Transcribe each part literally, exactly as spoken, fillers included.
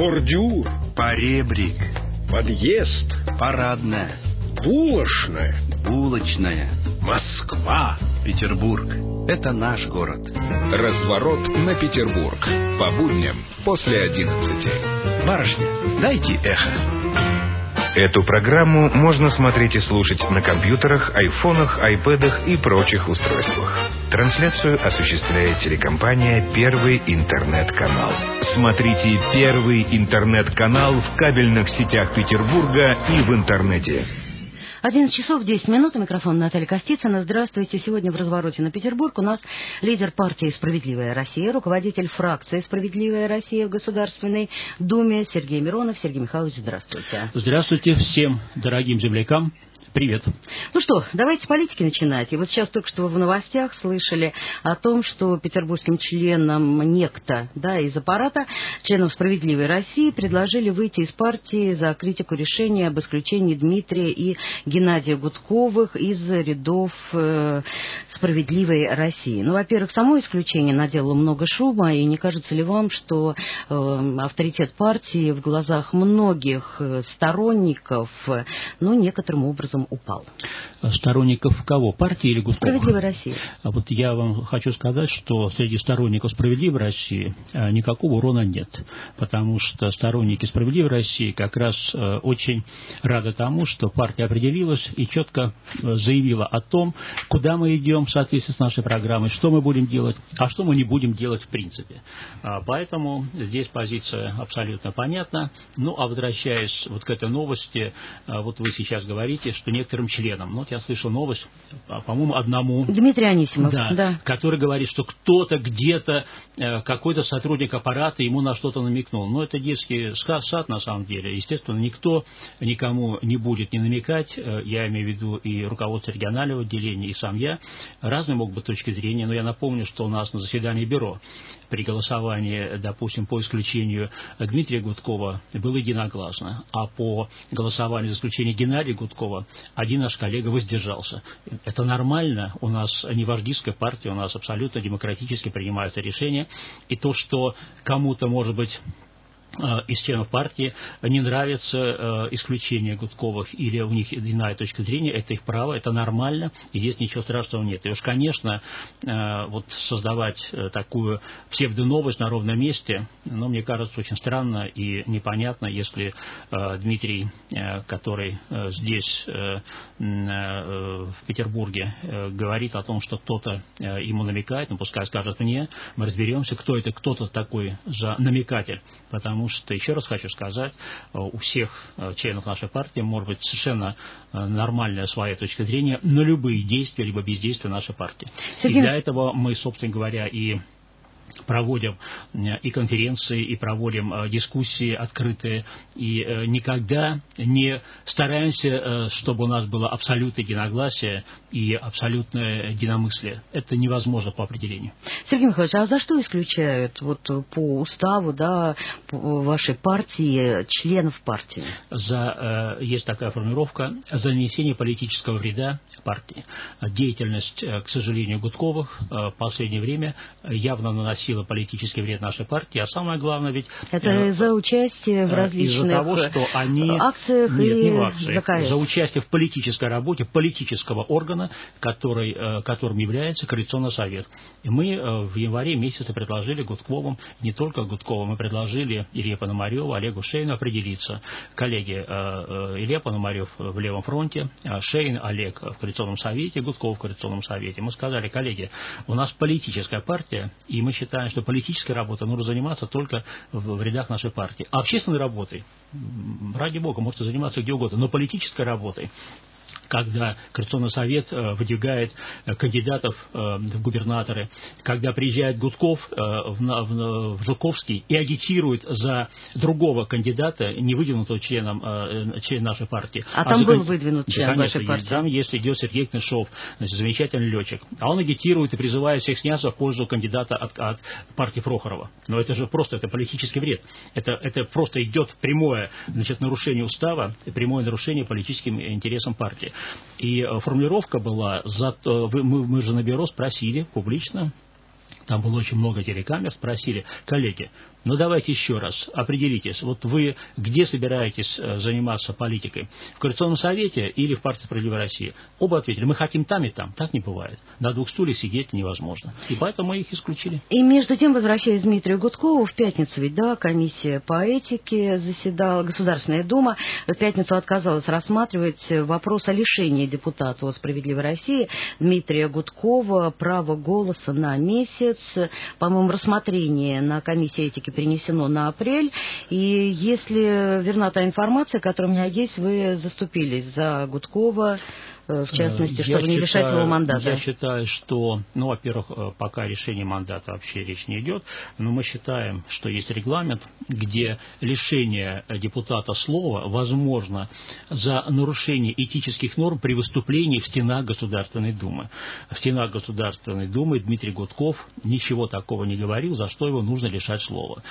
бордюр, поребрик, подъезд, парадная, булочная, булочная, Москва, Петербург. Это наш город. Разворот на Петербург. По будням после одиннадцати. Барышня, дайте эхо. Эту программу можно смотреть и слушать на компьютерах, айфонах, айпэдах и прочих устройствах. Трансляцию осуществляет телекомпания «Первый интернет-канал». Смотрите «Первый интернет-канал» в кабельных сетях Петербурга и в интернете. одиннадцать часов десять минут. Микрофон Наталья Костицына. Здравствуйте. Сегодня в развороте на Петербург у нас лидер партии «Справедливая Россия», руководитель фракции «Справедливая Россия» в Государственной Думе Сергей Миронов. Сергей Михайлович, здравствуйте. Здравствуйте всем дорогим землякам. Привет. Ну что, давайте с политики начинать. И вот сейчас только что в новостях слышали о том, что петербургским членам некто, да, из аппарата, членам «Справедливой России» предложили выйти из партии за критику решения об исключении Дмитрия и Геннадия Гудковых из рядов э, «Справедливой России». Ну, во-первых, само исключение наделало много шума, и не кажется ли вам, что э, авторитет партии в глазах многих сторонников, э, ну, некоторым образом упал? Сторонников кого? Партии или Гудкова? «Справедливой России». А вот я вам хочу сказать, что среди сторонников «Справедливой России» никакого урона нет. Потому что сторонники «Справедливой России» как раз очень рады тому, что партия определилась и четко заявила о том, куда мы идем в соответствии с нашей программой, что мы будем делать, а что мы не будем делать в принципе. Поэтому здесь позиция абсолютно понятна. Ну, а возвращаясь вот к этой новости, вот вы сейчас говорите, что некоторым членам, ну, вот я слышал новость, по-моему, одному... Дмитрий Анисимов, да, да. Который говорит, что кто-то где-то, какой-то сотрудник аппарата ему на что-то намекнул. Но это детский сад, на самом деле. Естественно, никто никому не будет не намекать. Я имею в виду и руководство регионального отделения, и сам я. Разные могут быть точки зрения, но я напомню, что у нас на заседании бюро при голосовании, допустим, по исключению Дмитрия Гудкова было единогласно, а по голосованию за исключение Геннадия Гудкова один наш коллега воздержался. Это нормально, у нас не вождистская партия, у нас абсолютно демократически принимаются решения, и то, что кому-то, может быть, из членов партии не нравится э, исключение Гудковых или у них иная точка зрения, это их право, это нормально, и здесь ничего страшного нет. И уж, конечно, э, вот создавать такую псевдоновость на ровном месте, ну, мне кажется, очень странно и непонятно, если э, Дмитрий, э, который э, здесь, э, э, в Петербурге, э, говорит о том, что кто-то э, ему намекает, ну, пускай скажет мне, мы разберемся, кто это кто-то такой за намекатель, потому Потому что, еще раз хочу сказать, у всех членов нашей партии может быть совершенно нормальная своя точка зрения на любые действия, либо бездействия нашей партии. Сергей... И для этого мы, собственно говоря, и проводим и конференции, и проводим дискуссии открытые, и никогда не стараемся, чтобы у нас было абсолютное единогласие и абсолютное единомыслие. Это невозможно по определению. Сергей Михайлович, а за что исключают вот по уставу, да, по вашей партии членов партии? За, есть такая формулировка: за нанесение политического вреда партии. Деятельность, к сожалению, Гудковых в последнее время явно наносила политический вред нашей партии, а самое главное ведь... Это э, за участие в различных из-за того, что они, акциях нет, и не в акциях, ЗКС. За участие в политической работе политического органа, который, которым является Коалиционный совет. И мы в январе месяце предложили Гудковым, не только Гудковым, мы предложили Илье Пономареву, Олегу Шейну определиться. Коллеги, Илья Пономарев в Левом фронте, Шейн Олег в Коалиционном совете, Гудков в Коалиционном совете. Мы сказали: коллеги, у нас политическая партия, и мы считаем, что политической работой нужно заниматься только в, в рядах нашей партии. А общественной работой, ради бога, можете заниматься где угодно, но политической работой, когда Коалиционный совет э, выдвигает э, кандидатов э, в губернаторы, когда приезжает Гудков э, в, в, в Жуковский и агитирует за другого кандидата, не выдвинутого членом э, член нашей партии. А, а там за... был выдвинут член да, конечно, вашей партии? Там, если идет Сергей Кнышов, значит, замечательный летчик, а он агитирует и призывает всех сняться в пользу кандидата от, от партии Прохорова. Но это же просто, это политический вред. Это, это просто идет прямое, значит, нарушение устава, прямое нарушение политическим интересам партии. И формулировка была, за, мы, мы же на бюро спросили публично, там было очень много телекамер, спросили: коллеги, Но давайте еще раз определитесь, вот вы где собираетесь заниматься политикой? В Координационном совете или в партии «Справедливая Россия»? Оба ответили, мы хотим там и там. Так не бывает. На двух стульях сидеть невозможно. И поэтому мы их исключили. И между тем, возвращаясь к Дмитрию Гудкову, в пятницу ведь, да, комиссия по этике заседала, Государственная Дума в пятницу отказалась рассматривать вопрос о лишении депутата от «Справедливой России» Дмитрия Гудкова права голоса на месяц. По-моему, рассмотрение на комиссии этики перенесено на апрель. И если верна та информация, которая у меня есть, вы заступились за Гудкова, в частности, чтобы не лишать его мандата. Я считаю, что, ну, во-первых, пока решение мандата вообще речь не идет, но мы считаем, что есть регламент, где лишение депутата слова возможно за нарушение этических норм при выступлении в стенах Государственной Думы. В стенах Государственной Думы Дмитрий Гудков ничего такого не говорил, за что его нужно лишать слова.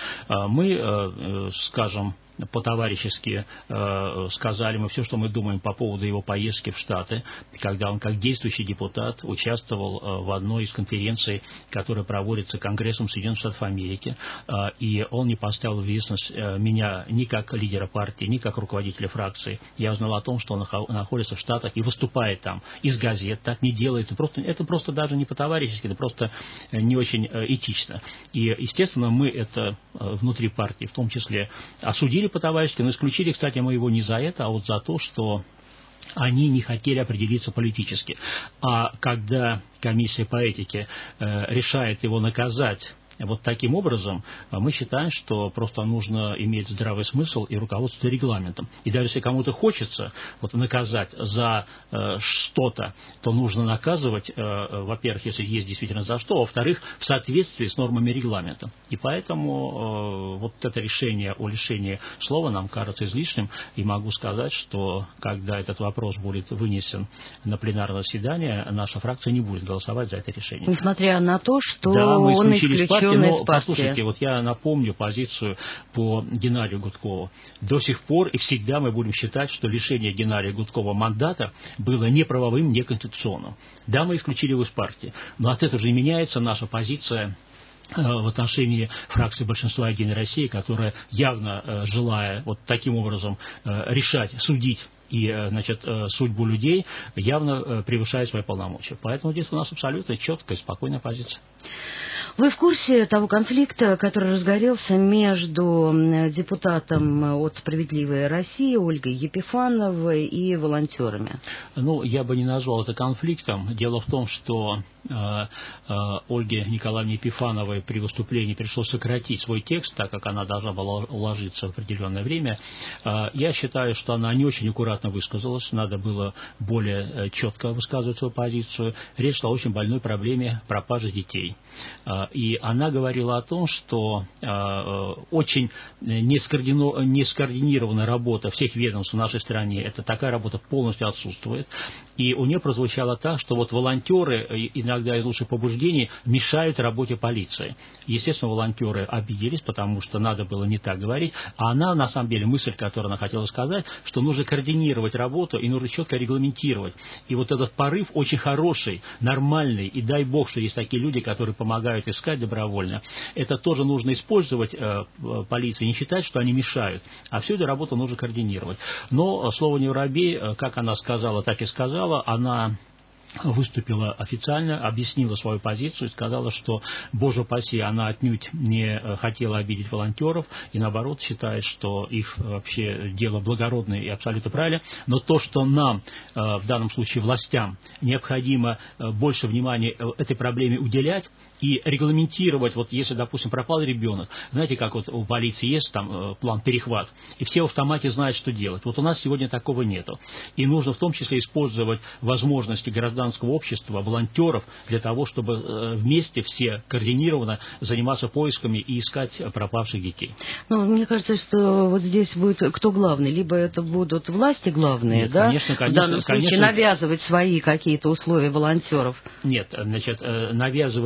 Мы, скажем, по-товарищески э, сказали мы все, что мы думаем по поводу его поездки в Штаты, когда он как действующий депутат участвовал э, в одной из конференций, которая проводится Конгрессом Соединенных Штатов Америки, э, и он не поставил в известность э, меня ни как лидера партии, ни как руководителя фракции. Я узнал о том, что он находится в Штатах и выступает там из газет. Так не делается. Просто, это просто даже не по-товарищески, это просто не очень э, этично. И, естественно, мы это э, внутри партии в том числе осудили по-товарищески, но исключили, кстати, мы его не за это, а вот за то, что они не хотели определиться политически. А когда комиссия по этике э, решает его наказать вот таким образом, мы считаем, что просто нужно иметь здравый смысл и руководство регламентом. И даже если кому-то хочется вот наказать за э, что-то, то нужно наказывать, э, во-первых, если есть действительно за что, во-вторых, в соответствии с нормами регламента. И поэтому э, вот это решение о лишении слова нам кажется излишним. И могу сказать, что когда этот вопрос будет вынесен на пленарное заседание, наша фракция не будет голосовать за это решение. Несмотря на то, что да, мы он исключен. Но, послушайте, партии. вот я напомню позицию по Геннадию Гудкову. До сих пор и всегда мы будем считать, что лишение Геннадия Гудкова мандата было неправовым, неконституционным. Да, мы исключили его из партии, но от этого же и меняется наша позиция в отношении фракции большинства «Единой России», которая явно, желая вот таким образом решать, судить и, значит, судьбу людей, явно превышает свои полномочия. Поэтому здесь у нас абсолютно четкая и спокойная позиция. Вы в курсе того конфликта, который разгорелся между депутатом от «Справедливой России» Ольгой Епифановой и волонтерами? Ну, я бы не назвал это конфликтом. Дело в том, что э, э, Ольге Николаевне Епифановой при выступлении пришлось сократить свой текст, так как она должна была уложиться в определенное время. Э, я считаю, что она не очень аккуратно высказалась, надо было более четко высказывать свою позицию. Речь шла о очень больной проблеме пропажи детей. Э, И она говорила о том, что э, очень нескоординированная работа всех ведомств в нашей стране, это такая работа полностью отсутствует. И у нее прозвучало так, что вот волонтеры иногда из лучших побуждений мешают работе полиции. Естественно, волонтеры обиделись, потому что надо было не так говорить. А она, на самом деле, мысль, которую она хотела сказать, что нужно координировать работу и нужно четко регламентировать. И вот этот порыв очень хороший, нормальный. И дай бог, что есть такие люди, которые помогают искать добровольно. Это тоже нужно использовать э, полиции, не считать, что они мешают. А всю эту работу нужно координировать. Но слово не воробей, как она сказала, так и сказала. Она выступила официально, объяснила свою позицию и сказала, что, боже упаси, она отнюдь не хотела обидеть волонтеров и, наоборот, считает, что их вообще дело благородное и абсолютно правильно. Но то, что нам, в данном случае властям, необходимо больше внимания этой проблеме уделять и регламентировать, вот если, допустим, пропал ребенок, знаете, как вот у полиции есть там план перехват, и все в автомате знают, что делать. Вот у нас сегодня такого нету. И нужно в том числе использовать возможности гражданского общества, волонтеров, для того, чтобы вместе все координированно заниматься поисками и искать пропавших детей. Ну, мне кажется, что вот здесь будет кто главный? Либо это будут власти главные, Нет, да? Конечно, конечно, в данном случае конечно, навязывать свои какие-то условия волонтеров. Нет, значит, навязывать и не надо.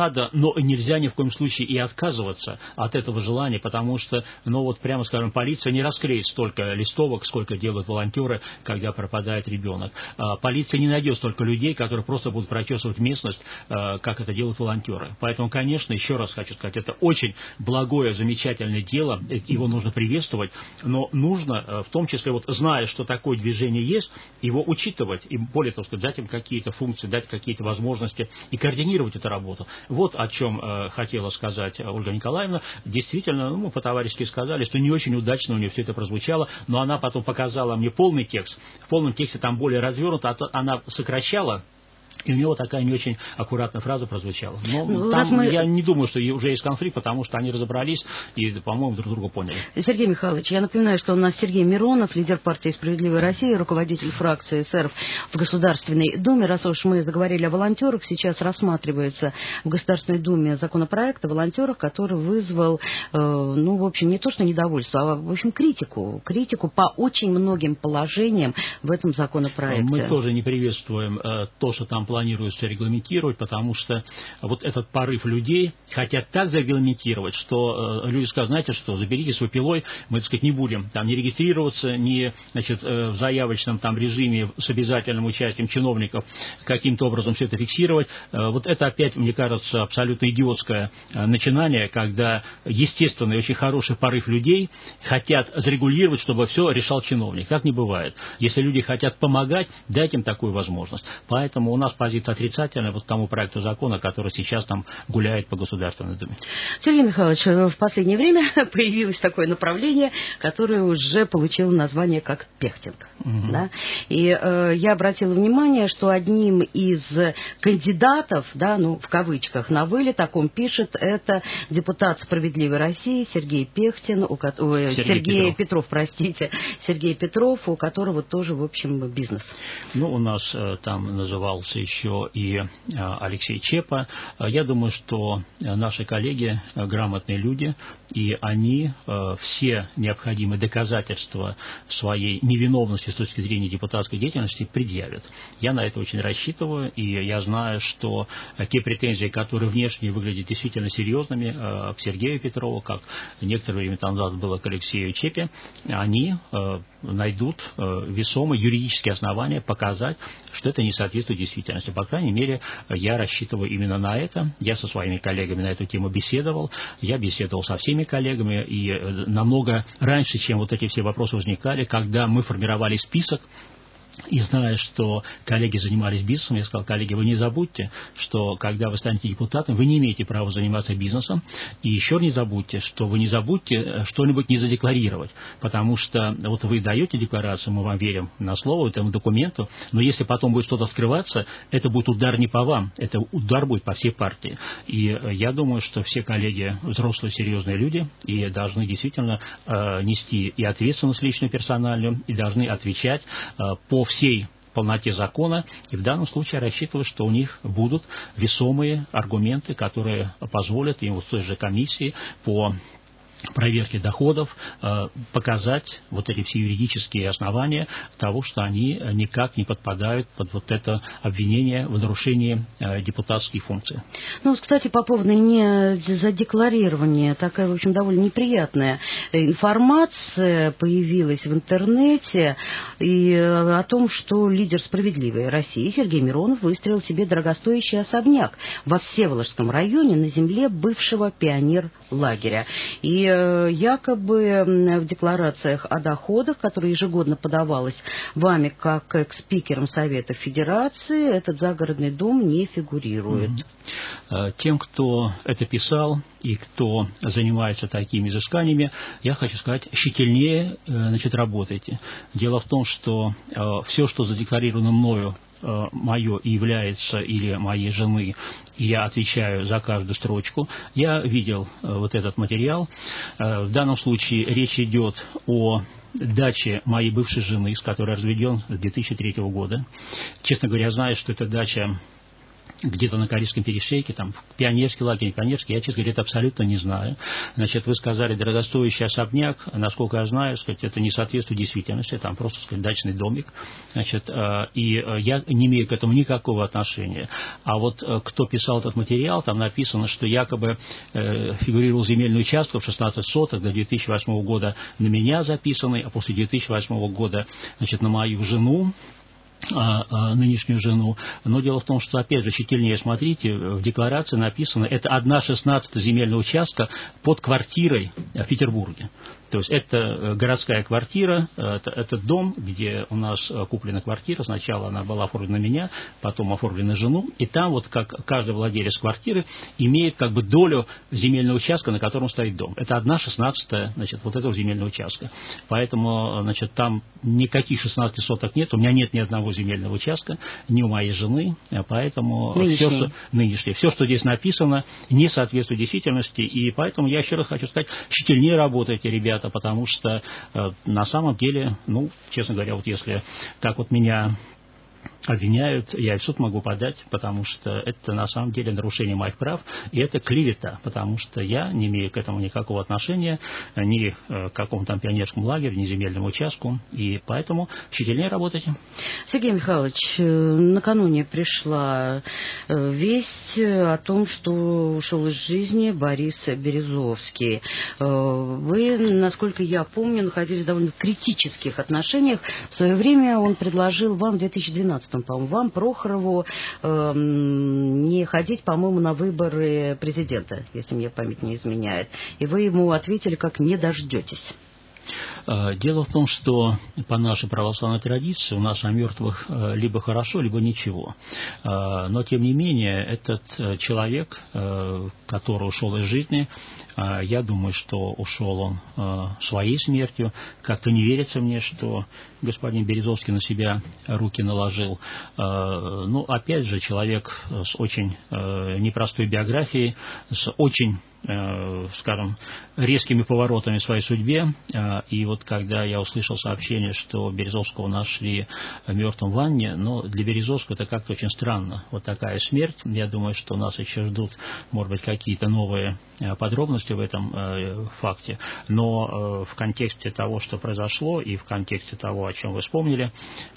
надо, но нельзя ни в коем случае и отказываться от этого желания, потому что, ну вот прямо скажем, полиция не расклеит столько листовок, сколько делают волонтеры, когда пропадает ребенок. Полиция не найдет столько людей, которые просто будут прочесывать местность, как это делают волонтеры. Поэтому, конечно, еще раз хочу сказать, это очень благое, замечательное дело, его нужно приветствовать, но нужно, в том числе, вот зная, что такое движение есть, его учитывать, и более того, сказать, дать им какие-то функции, дать какие-то возможности и координировать эту работу. Вот о чем э, хотела сказать Ольга Николаевна. Действительно, ну, мы по-товарищески сказали, что не очень удачно у нее все это прозвучало, но она потом показала мне полный текст. В полном тексте там более развернуто, а она сокращала, и у него такая не очень аккуратная фраза прозвучала. Но ну, там мы... я не думаю, что уже есть конфликт, потому что они разобрались и, по-моему, друг друга поняли. Сергей Михайлович, я напоминаю, что у нас Сергей Миронов, лидер партии «Справедливая Россия», руководитель фракции эсеров в Государственной Думе. Раз уж мы заговорили о волонтерах, сейчас рассматривается в Государственной Думе законопроект о волонтерах, который вызвал, э, ну, в общем, не то что недовольство, а, в общем, критику. Критику по очень многим положениям в этом законопроекте. Мы тоже не приветствуем э, то, что там планируется регламентировать, потому что вот этот порыв людей хотят так зарегламентировать, что э, люди скажут, знаете что, заберите свой пилой, мы, так сказать, не будем там не регистрироваться, не, значит, э, в заявочном там режиме с обязательным участием чиновников каким-то образом все это фиксировать. Э, вот это опять, мне кажется, абсолютно идиотское э, начинание, когда естественный, очень хороший порыв людей хотят зарегулировать, чтобы все решал чиновник. Так не бывает. Если люди хотят помогать, дайте им такую возможность. Поэтому у нас позиция отрицательная вот к тому проекту закона, который сейчас там гуляет по Государственной Думе. Сергей Михайлович, в последнее время появилось такое направление, которое уже получило название как пехтинг. Угу. Да? И э, я обратила внимание, что одним из кандидатов, да, ну, в кавычках, на вылет, о ком пишет, это депутат «Справедливой России» Сергей Пехтин, у, ой, Сергей, Сергей Петров. Петров, простите, Сергей Петров, у которого тоже, в общем, бизнес. Ну, у нас э, там назывался еще и Алексей Чепа. Я думаю, что наши коллеги грамотные люди, и они все необходимые доказательства своей невиновности с точки зрения депутатской деятельности предъявят. Я на это очень рассчитываю, и я знаю, что те претензии, которые внешне выглядят действительно серьезными к Сергею Петрову, как некоторое время назад было к Алексею Чепе, они найдут весомые юридические основания показать, что это не соответствует действительности. По крайней мере, я рассчитываю именно на это. Я со своими коллегами на эту тему беседовал. Я беседовал со всеми коллегами, и намного раньше, чем вот эти все вопросы возникали, когда мы формировали список, и зная, что коллеги занимались бизнесом, я сказал, коллеги, вы не забудьте, что когда вы станете депутатом, вы не имеете права заниматься бизнесом. И еще не забудьте, что вы не забудьте что-нибудь не задекларировать. Потому что вот вы даете декларацию, мы вам верим на слово, этому документу, но если потом будет что-то скрываться, это будет удар не по вам, это удар будет по всей партии. И я думаю, что все коллеги взрослые, серьезные люди, и должны действительно э, нести и ответственность личную, персональную, и должны отвечать э, по всей полноте закона, и в данном случае я рассчитываю, что у них будут весомые аргументы, которые позволят им в той же комиссии по проверки доходов показать вот эти все юридические основания того, что они никак не подпадают под вот это обвинение в нарушении депутатских функций. Ну, кстати, по поводу не задекларирования, такая, в общем, довольно неприятная информация появилась в интернете и о том, что лидер «Справедливой России» Сергей Миронов выстроил себе дорогостоящий особняк во Всеволожском районе на земле бывшего пионерлагеря. И якобы в декларациях о доходах, которые ежегодно подавалась вами как экс-спикером Совета Федерации, этот загородный дом не фигурирует. Тем, кто это писал и кто занимается такими изысканиями, я хочу сказать, щительнее, значит, работайте. Дело в том, что все, что задекларировано мною, мое и является, или моей жены, и я отвечаю за каждую строчку. Я видел вот этот материал. В данном случае речь идет о даче моей бывшей жены, с которой разведен с две тысячи третьего года. Честно говоря, я знаю, что эта дача где-то на Карельском перешейке, там, пионерский лагерь, пионерский, я, честно говоря, это абсолютно не знаю. Значит, вы сказали, дорогостоящий особняк, насколько я знаю, сказать, это не соответствует действительности, там просто, сказать, дачный домик, значит, и я не имею к этому никакого отношения. А вот кто писал этот материал, там написано, что якобы фигурировал земельный участок в шестнадцать соток до две тысячи восьмого года на меня записанный, а после две тысячи восьмого года, значит, на мою жену, нынешнюю жену. Но дело в том, что, опять же, щительнее смотрите, в декларации написано, это одна шестнадцатая земельного участка под квартирой в Петербурге. То есть это городская квартира, это, это дом, где у нас куплена квартира. Сначала она была оформлена на меня, потом оформлена на жену. И там вот как каждый владелец квартиры имеет как бы долю земельного участка, на котором стоит дом. Это одна шестнадцатая, значит, вот этого земельного участка. Поэтому, значит, там никаких шестнадцати соток нет. У меня нет ни одного земельного участка, ни у моей жены. Поэтому все, что, нынешнее, все, что здесь написано, не соответствует действительности. И поэтому я еще раз хочу сказать, тщательнее работайте, ребята. Потому что э, на самом деле, ну, честно говоря, вот если так вот меня обвиняют, я и в суд могу подать, потому что это на самом деле нарушение моих прав, и это клевета, потому что я не имею к этому никакого отношения, ни к какому-то там пионерскому лагерю, ни земельному участку, и поэтому тщательнее работайте. Сергей Михайлович, накануне пришла весть о том, что ушел из жизни Борис Березовский. Вы, насколько я помню, находились в довольно критических отношениях. В свое время он предложил вам в две тысячи двенадцатом, по-моему, вам, Прохорову, э, не ходить, по-моему, на выборы президента, если мне память не изменяет. И вы ему ответили, как не дождетесь. Дело в том, что по нашей православной традиции у нас о мертвых либо хорошо, либо ничего. Но, тем не менее, этот человек, который ушел из жизни, я думаю, что ушел он своей смертью. Как-то не верится мне, что господин Березовский на себя руки наложил. Ну, опять же, человек с очень непростой биографией, с очень, скажем, резкими поворотами в своей судьбе. И вот когда я услышал сообщение, что Березовского нашли мертвым в ванне, но для Березовского это как-то очень странно. Вот такая смерть. Я думаю, что нас еще ждут, может быть, какие-то новые подробности в этом факте. Но в контексте того, что произошло, и в контексте того, о чем вы вспомнили,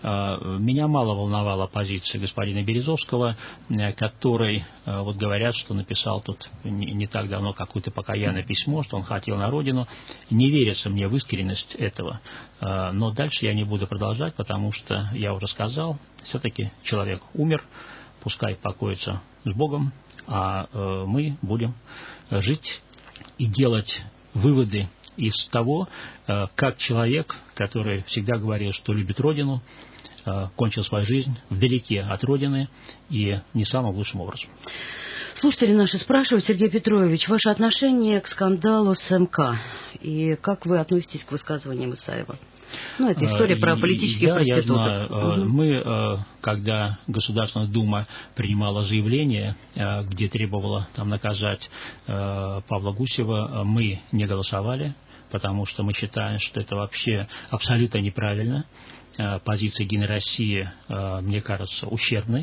меня мало волновала позиция господина Березовского, который, вот говорят, что написал тут не так давно какое-то покаянное письмо, что он хотел на родину. Не верится мне в искренность этого. Но дальше я не буду продолжать, потому что я уже сказал, все-таки человек умер, пускай покоится с Богом, а мы будем жить и делать выводы из того, как человек, который всегда говорил, что любит Родину, кончил свою жизнь вдалеке от Родины и не самым лучшим образом. Слушатели наши спрашивают, Сергей Петрович, ваше отношение к скандалу с МК и как вы относитесь к высказываниям Исаева? Ну, это история про политических да, проституток. Я знаю. Угу. Мы, когда Государственная Дума принимала заявление, где требовала там наказать Павла Гусева, мы не голосовали, потому что мы считаем, что это вообще абсолютно неправильно. Позиция Единой России, мне кажется, ущербной.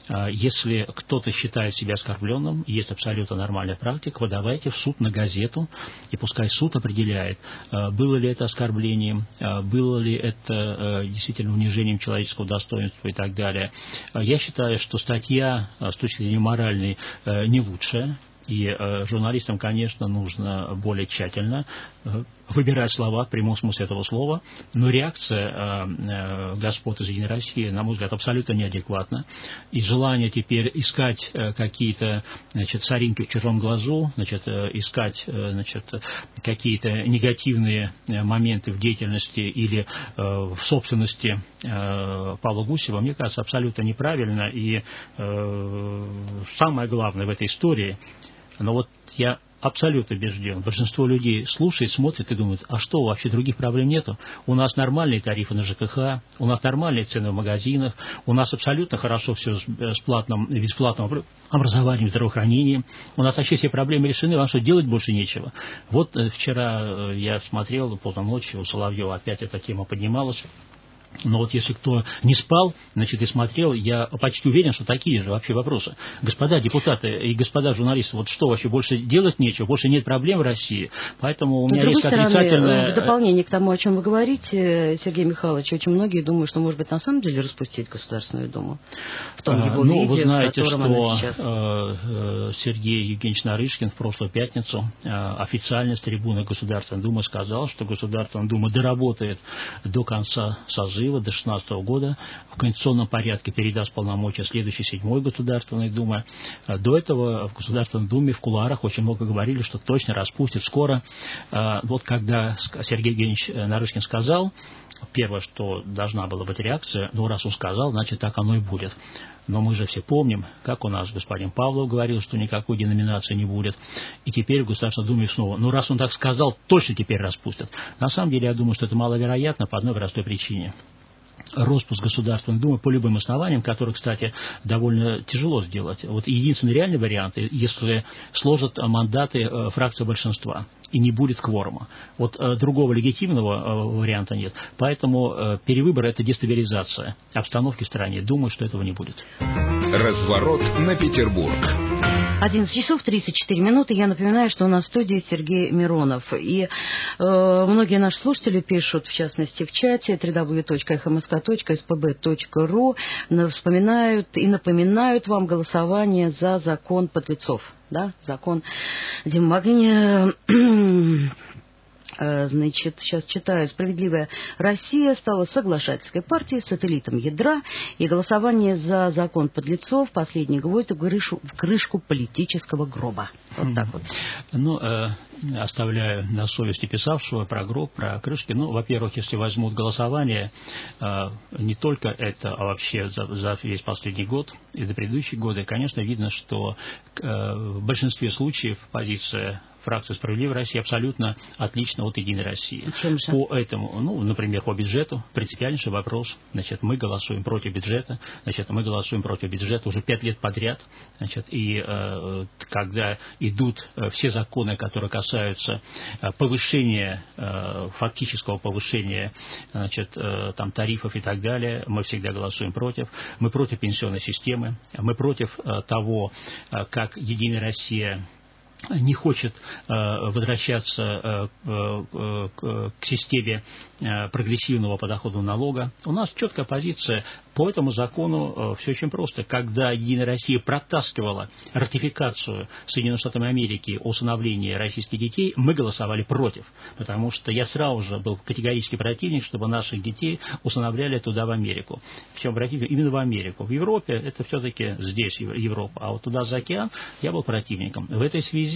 Если кто-то считает себя оскорбленным, есть абсолютно нормальная практика, выдавайте в суд на газету, и пускай суд определяет, было ли это оскорблением, было ли это действительно унижением человеческого достоинства и так далее. Я считаю, что статья с точки зрения моральной не лучшая. И э, журналистам, конечно, нужно более тщательно э, выбирать слова в прямом смысле этого слова, но реакция э, э, господ из Единой России, на мой взгляд, абсолютно неадекватна. И желание теперь искать э, какие-то, значит, соринки в чужом глазу, значит, э, искать э, значит, какие-то негативные э, моменты в деятельности или э, в собственности э, Павла Гусева, мне кажется, абсолютно неправильно. И э, самое главное в этой истории, но вот я абсолютно убежден, большинство людей слушает, смотрит и думает, а что, вообще других проблем нету? У нас нормальные тарифы на ЖКХ, у нас нормальные цены в магазинах, у нас абсолютно хорошо все с платным, бесплатным образованием, здравоохранением, у нас вообще все проблемы решены, вам что, делать больше нечего? Вот вчера я смотрел, поздно ночью у Соловьева опять эта тема поднималась. Но вот если кто не спал, значит, и смотрел, я почти уверен, что такие же вообще вопросы. Господа депутаты и господа журналисты, вот что вообще, больше делать нечего, больше нет проблем в России, поэтому у меня есть отрицательное... В дополнение к тому, о чем вы говорите, Сергей Михайлович, очень многие думают, что, может быть, на самом деле распустить Государственную Думу в том его ну, виде, вы знаете, в котором что она сейчас... Сергей Евгеньевич Нарышкин в прошлую пятницу официально с трибуны Государственной Думы сказал, что Государственная Дума доработает до конца созыва, до две тысячи шестнадцатого года, в конституционном порядке передаст полномочия следующей седьмой Государственной Думы. До этого в Государственной Думе в кулуарах очень много говорили, что точно распустит скоро. Вот когда Сергей Евгеньевич Нарышкин сказал, первое, что должна была быть реакция, ну раз он сказал, значит так оно и будет. Но мы же все помним, как у нас господин Павлов говорил, что никакой деноминации не будет. И теперь в Государственной Думе снова. Ну, раз он так сказал, точно теперь распустят. На самом деле, я думаю, что это маловероятно по одной простой причине. Распуск Государственной Думы по любым основаниям, которые, кстати, довольно тяжело сделать. Вот единственный реальный вариант, если сложат мандаты фракции большинства и не будет кворума. Вот другого легитимного варианта нет. Поэтому перевыбор – это дестабилизация обстановки в стране. Думаю, что этого не будет. Разворот на Петербург. одиннадцать часов тридцать четыре минуты. Я напоминаю, что у нас в студии Сергей Миронов. И э, многие наши слушатели пишут, в частности, в чате дабл ю дабл ю дабл ю точка эф эм эс ка точка эс пэ бэ точка ру, вспоминают и напоминают вам голосование за закон подлецов. Да, закон демагогии. Значит, сейчас читаю. «Справедливая Россия стала соглашательской партией, сателлитом ядра, и голосование за закон подлецов — последний гвоздь в крышу, в крышку политического гроба». Вот так вот. Ну, э, оставляю на совести писавшего про гроб, про крышки. Ну, во-первых, если возьмут голосование, э, не только это, а вообще за, за весь последний год и за предыдущие годы, конечно, видно, что э, в большинстве случаев позиция фракция «Справедливая Россия» абсолютно отлична от «Единой России». По этому, ну, например, по бюджету, принципиальнейший вопрос. Значит, мы голосуем против бюджета, значит, мы голосуем против бюджета уже пять лет подряд. Значит, и э, когда идут э, все законы, которые касаются э, повышения, э, фактического повышения, значит, э, там, тарифов и так далее, мы всегда голосуем против. Мы против пенсионной системы, мы против э, того, э, как «Единая Россия» не хочет э, возвращаться э, э, к, к системе э, прогрессивного подоходного налога. У нас четкая позиция по этому закону. Э, все очень просто. Когда Единая Россия протаскивала ратификацию Соединенных Штатов Америки о усыновлении российских детей, мы голосовали против. Потому что я сразу же был категорический противник, чтобы наших детей усыновляли туда, в Америку. Причем, обратите, именно в Америку. В Европе это все-таки здесь Европа. А вот туда за океан я был противником. В этой связи,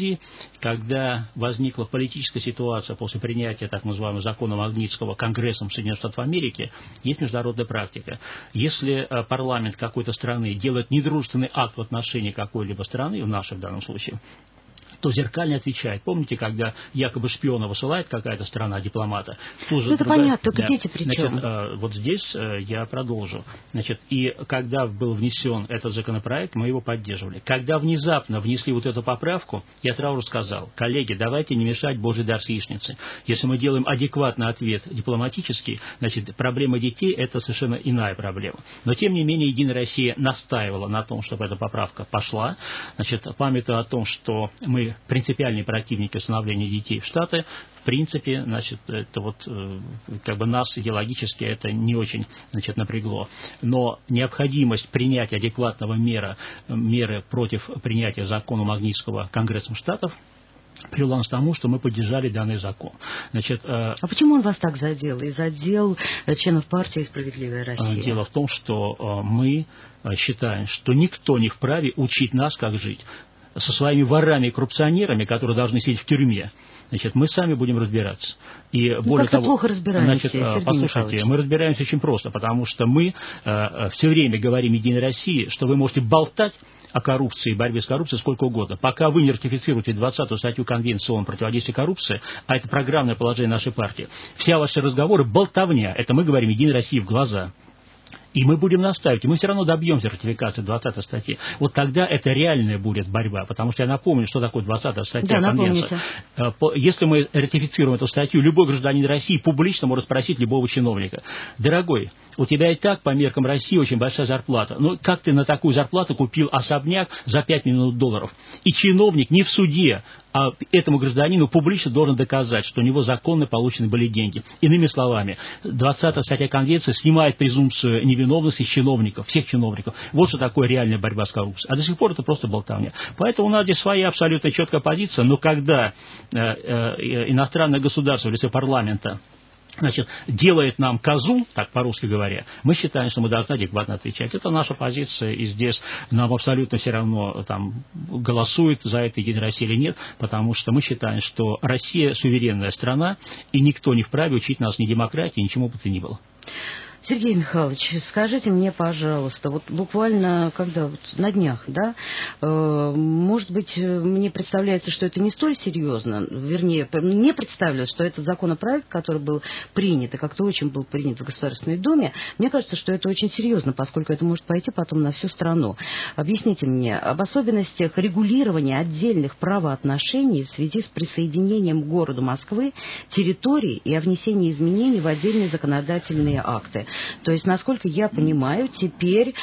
когда возникла политическая ситуация после принятия так называемого закона Магнитского Конгрессом Соединенных Штатов Америки, есть международная практика. Если парламент какой-то страны делает недружественный акт в отношении какой-либо страны, в нашей в данном случае, то зеркально отвечает. Помните, когда якобы шпиона высылает какая-то страна, дипломата? Ну, это другая... понятно, только да. дети при чем? Значит, вот здесь я продолжу. Значит, и когда был внесен этот законопроект, мы его поддерживали. Когда внезапно внесли вот эту поправку, я сразу сказал: коллеги, давайте не мешать Божий дар с яичницы. Если мы делаем адекватный ответ дипломатический, значит, проблема детей – это совершенно иная проблема. Но, тем не менее, Единая Россия настаивала на том, чтобы эта поправка пошла. Значит, памятуя о том, что мы принципиальные противники усыновления детей в Штаты, в принципе, значит, это вот, как бы нас идеологически это не очень, значит, напрягло. Но необходимость принятия адекватного мера, меры против принятия закона Магнитского Конгрессом Штатов привела нас к тому, что мы поддержали данный закон. Значит, а почему он вас так задел? И задел членов партии «Справедливая Россия»? Дело в том, что мы считаем, что никто не вправе учить нас, как жить. Со своими ворами и коррупционерами, которые должны сидеть в тюрьме, значит, мы сами будем разбираться. И ну, более как-то того, плохо разбираемся, значит, Сергей послушайте, Михайлович. Мы разбираемся очень просто, потому что мы э, все время говорим Единой России, что вы можете болтать о коррупции, борьбе с коррупцией сколько угодно. Пока вы не ратифицируете двадцатую статью Конвенции ООН противодействия коррупции, а это программное положение нашей партии, все ваши разговоры болтовня. Это мы говорим Единой России в глаза. И мы будем настаивать, и мы все равно добьемся ратификации двадцатой статьи. Вот тогда это реальная будет борьба, потому что я напомню, что такое двадцатая статья да, Конвенции. Если мы ратифицируем эту статью, любой гражданин России публично может спросить любого чиновника: дорогой, у тебя и так по меркам России очень большая зарплата, но как ты на такую зарплату купил особняк за пять миллионов долларов? И чиновник не в суде, а этому гражданину публично должен доказать, что у него законно получены были деньги. Иными словами, двадцатая статья Конвенции снимает презумпцию невиновности чиновников, всех чиновников. Вот что такое реальная борьба с коррупцией. А до сих пор это просто болтовня. Поэтому у нас здесь своя абсолютно четкая позиция, но когда э, э, иностранное государство в лице парламента, значит, делает нам козу, так по-русски говоря, мы считаем, что мы должны адекватно отвечать. Это наша позиция, и здесь нам абсолютно все равно, там, голосует за это Единая Россия или нет, потому что мы считаем, что Россия суверенная страна, и никто не вправе учить нас ни демократии, ничему бы то ни было. Сергей Михайлович, скажите мне, пожалуйста, вот буквально когда вот на днях, да, э, может быть, мне представляется, что это не столь серьезно, вернее, мне представилось, что этот законопроект, который был принят, и как-то очень был принят в Государственной Думе, мне кажется, что это очень серьезно, поскольку это может пойти потом на всю страну. Объясните мне об особенностях регулирования отдельных правоотношений в связи с присоединением к городу Москвы территорий и о внесении изменений в отдельные законодательные акты. То есть, насколько я понимаю, теперь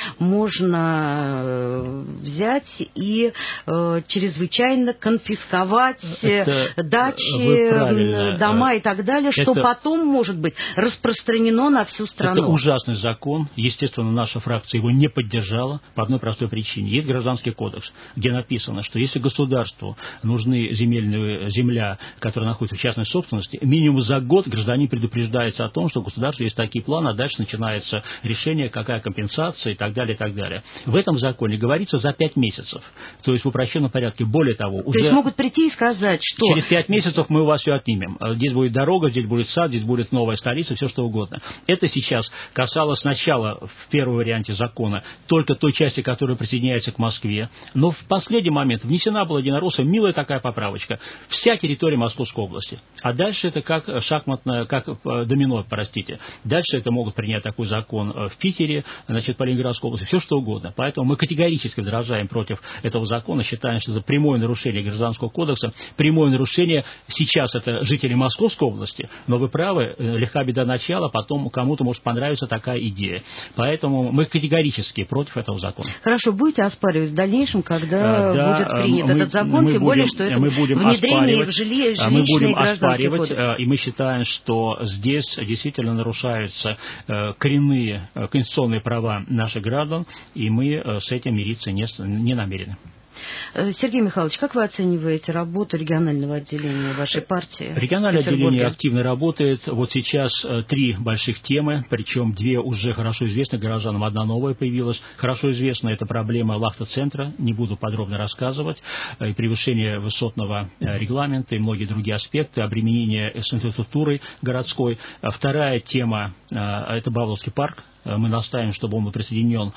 можно взять и э, чрезвычайно конфисковать это дачи, дома и так далее, это, что потом может быть распространено на всю страну. Это ужасный закон. Естественно, наша фракция его не поддержала по одной простой причине. Есть Гражданский кодекс, где написано, что если государству нужны земельные, земля, которая находится в частной собственности, минимум за год гражданин предупреждается о том, что у государства есть такие планы, а дальше начинается решение, какая компенсация и так далее, и так далее. В этом законе говорится за пять месяцев. То есть в упрощенном порядке. Более того, уже... То есть могут прийти и сказать, что... Через пять месяцев мы у вас все отнимем. Здесь будет дорога, здесь будет сад, здесь будет новая столица, все что угодно. Это сейчас касалось сначала, в первом варианте закона, только той части, которая присоединяется к Москве. Но в последний момент внесена была единороссом милая такая поправочка. Вся территория Московской области. А дальше это как шахматная, как домино, простите. Дальше это могут принять такой закон в Питере, значит, по Ленинградской области, все что угодно. Поэтому мы категорически возражаем против этого закона, считаем, что это прямое нарушение Гражданского кодекса, прямое нарушение, сейчас это жители Московской области, но вы правы, легка беда начала, потом кому-то может понравиться такая идея. Поэтому мы категорически против этого закона. Хорошо, будете оспаривать в дальнейшем, когда да, будет принят мы, этот закон, мы тем будем, более, что это внедрение в жилье, жилищный мы будем гражданский оспаривать, кодекс. И мы считаем, что здесь действительно нарушаются коренные конституционные права наших граждан, и мы с этим мириться не, не намерены. Сергей Михайлович, как вы оцениваете работу регионального отделения вашей партии? Региональное отделение активно работает. Вот сейчас три больших темы, причем две уже хорошо известны горожанам, одна новая появилась. Хорошо известна эта проблема Лахта-центра, не буду подробно рассказывать, и превышение высотного регламента, и многие другие аспекты, обременение с инфраструктурой городской. Вторая тема – это Бавловский парк. Мы настаиваем, чтобы он был присоединен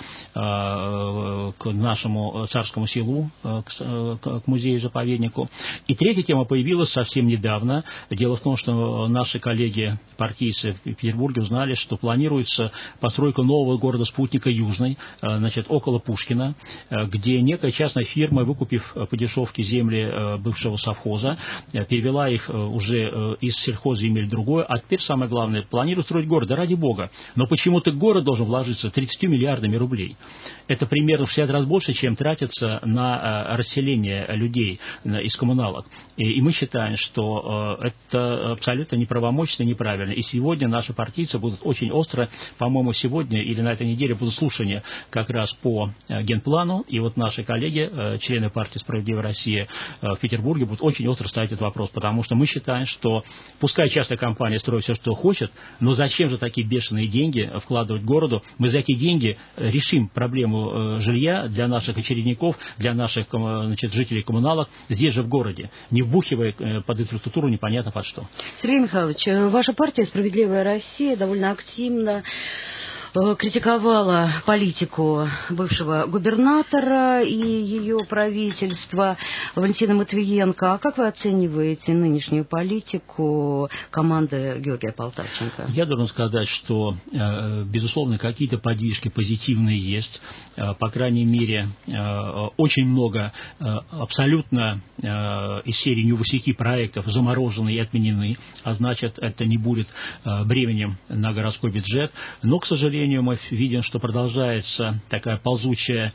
э, к нашему царскому селу, э, к, к музею-заповеднику. И третья тема появилась совсем недавно. Дело в том, что наши коллеги, партийцы в Петербурге узнали, что планируется постройка нового города-спутника Южный, э, значит, около Пушкина, э, где некая частная фирма, выкупив по дешевке земли э, бывшего совхоза, э, перевела их э, уже э, из сельхозземель в другое, а теперь самое главное, планирует строить город, да ради бога. Но почему-то город Город должен вложиться тридцатью миллиардами рублей. Это примерно в шестьдесят раз больше, чем тратится на расселение людей из коммуналок. И, и мы считаем, что это абсолютно неправомочно и неправильно. И сегодня наши партийцы будут очень остро, по-моему, сегодня или на этой неделе будут слушания как раз по генплану. И вот наши коллеги, члены партии «Справедливая Россия» в Петербурге будут очень остро ставить этот вопрос. Потому что мы считаем, что пускай частная компания строит все, что хочет, но зачем же такие бешеные деньги вкладывать городу? Мы за эти деньги решим проблему э, жилья для наших очередников, для наших значит, жителей коммуналок здесь же в городе, не вбухивая э, под инфраструктуру непонятно под что. Сергей Михайлович, ваша партия «Справедливая Россия» довольно активно критиковала политику бывшего губернатора и ее правительства Валентина Матвиенко. А как вы оцениваете нынешнюю политику команды Георгия Полтавченко? Я должен сказать, что, безусловно, какие-то подвижки позитивные есть. По крайней мере, очень много абсолютно из серии «Нювосеки» проектов заморожены и отменены, а значит, это не будет бременем на городской бюджет. Но, к сожалению, мы видим, что продолжается такая ползучая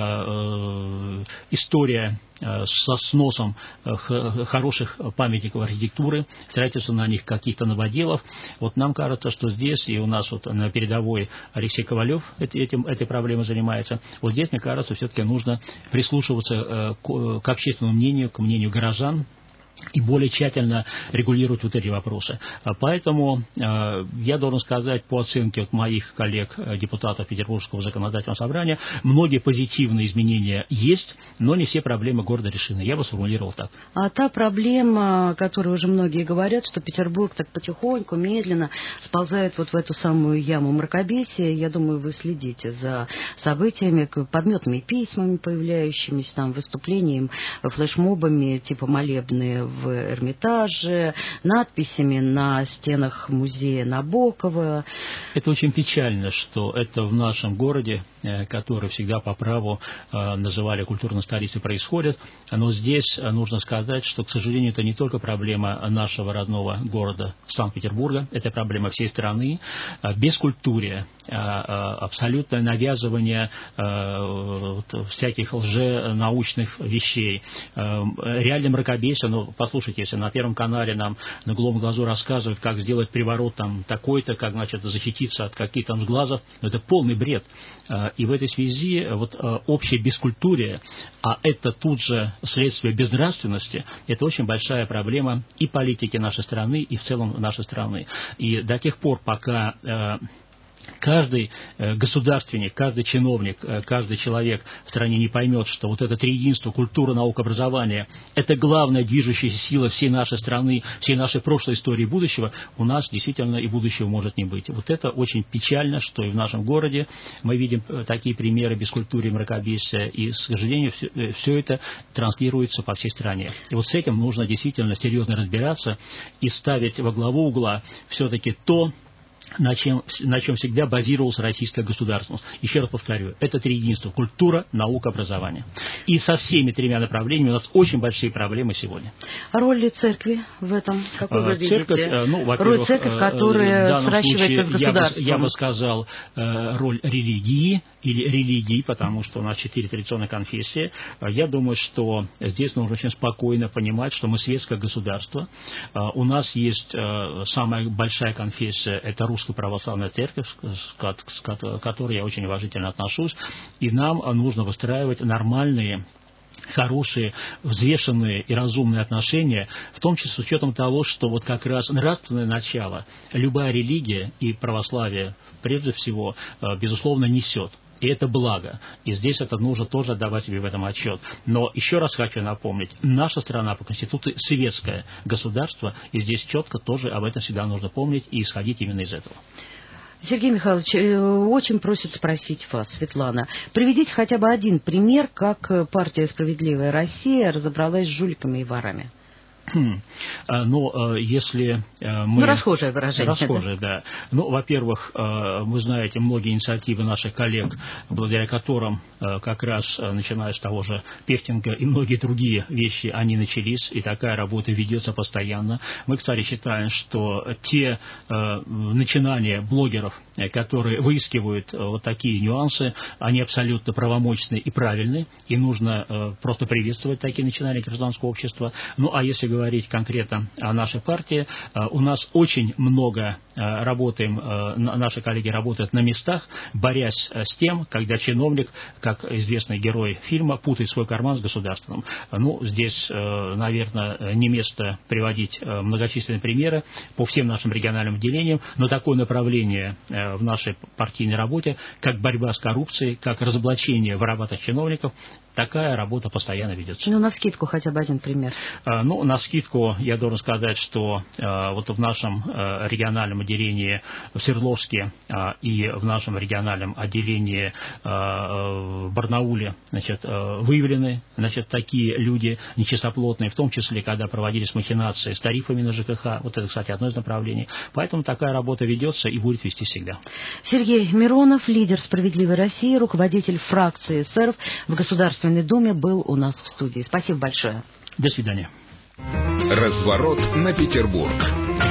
история со сносом хороших памятников архитектуры, строительство на них каких-то новоделов. Вот нам кажется, что здесь, и у нас вот на передовой Алексей Ковалев этим, этой проблемой занимается, вот здесь, мне кажется, все-таки нужно прислушиваться к, к общественному мнению, к мнению горожан, и более тщательно регулировать вот эти вопросы. Поэтому э, я должен сказать, по оценке от моих коллег, депутатов Петербургского законодательного собрания, многие позитивные изменения есть, но не все проблемы города решены. Я бы сформулировал так. А та проблема, о которой уже многие говорят, что Петербург так потихоньку, медленно сползает вот в эту самую яму мракобесия, я думаю, вы следите за событиями, подметными письмами, появляющимися там, выступлениями, флешмобами, типа молебные в Эрмитаже, надписями на стенах музея Набокова. Это очень печально, что это в нашем городе, который всегда по праву называли культурной столицей, происходит. Но здесь нужно сказать, что, к сожалению, это не только проблема нашего родного города Санкт-Петербурга, это проблема всей страны. Бескультурие, абсолютное навязывание всяких лженаучных вещей, реально мракобесие. Ну, послушайте, если на Первом канале нам на голубом глазу рассказывают, как сделать приворот там такой-то, как, значит, защититься от каких-то там сглазов, это полный бред. И в этой связи вот общее бескультурие, а это тут же следствие безнравственности, это очень большая проблема и политики нашей страны, и в целом нашей страны. И до тех пор, пока каждый государственник, каждый чиновник, каждый человек в стране не поймет, что вот это триединство, культура, наука, образование – это главная движущая сила всей нашей страны, всей нашей прошлой истории и будущего, у нас действительно и будущего может не быть. Вот это очень печально, что и в нашем городе мы видим такие примеры бескультуры и мракобесия, и, к сожалению, все, все это транслируется по всей стране. И вот с этим нужно действительно серьезно разбираться и ставить во главу угла все-таки то, на чем, на чем всегда базировалась российская государственность. Еще раз повторю, это триединство: культура, наука, образование. И со всеми тремя направлениями у нас очень большие проблемы сегодня. Роль церкви в этом, какой вы видите? Церковь, ну, роль церкви, которая сращивается с государством. Я бы, я бы сказал, роль религии или религии, потому что у нас четыре традиционные конфессии. Я думаю, что здесь нужно очень спокойно понимать, что мы светское государство. У нас есть самая большая конфессия, это русская Русская православная церковь, к которой я очень уважительно отношусь, и нам нужно выстраивать нормальные, хорошие, взвешенные и разумные отношения, в том числе с учетом того, что вот как раз нравственное начало любая религия, и православие прежде всего, безусловно, несет. И это благо. И здесь это нужно тоже отдавать себе в этом отчет. Но еще раз хочу напомнить, наша страна по Конституции светское государство, и здесь четко тоже об этом всегда нужно помнить и исходить именно из этого. Сергей Михайлович, очень просит спросить вас, Светлана, приведите хотя бы один пример, как партия «Справедливая Россия» разобралась с жуликами и ворами. Ну, если мы... Ну, расхожее выражение. Расхожее, да. да. Ну, во-первых, вы знаете, многие инициативы наших коллег, благодаря которым как раз, начиная с того же Пехтинга и многие другие вещи, они начались, и такая работа ведется постоянно. Мы, кстати, считаем, что те начинания блогеров, которые выискивают вот такие нюансы, они абсолютно правомочны и правильны, и нужно просто приветствовать такие начинания гражданского общества. Ну, а если говорить говорить конкретно о нашей партии, у нас очень много работаем, наши коллеги работают на местах, борясь с тем, когда чиновник, как известный герой фильма, путает свой карман с государственным. Ну, здесь, наверное, не место приводить многочисленные примеры по всем нашим региональным отделениям, но такое направление в нашей партийной работе, как борьба с коррупцией, как разоблачение вороватых чиновников, такая работа постоянно ведется. Ну, навскидку хотя бы один пример. Ну, навскидку навскидку я должен сказать, что э, вот в нашем э, региональном отделении в Свердловске э, и в нашем региональном отделении э, в Барнауле, значит, э, выявлены, значит, такие люди нечистоплотные, в том числе, когда проводились махинации с тарифами на ЖКХ. Вот это, кстати, одно из направлений. Поэтому такая работа ведется и будет вести всегда. Сергей Миронов, лидер «Справедливой России», руководитель фракции эсеров в Государственной Думе, был у нас в студии. Спасибо большое. До свидания. Разворот на Петербург.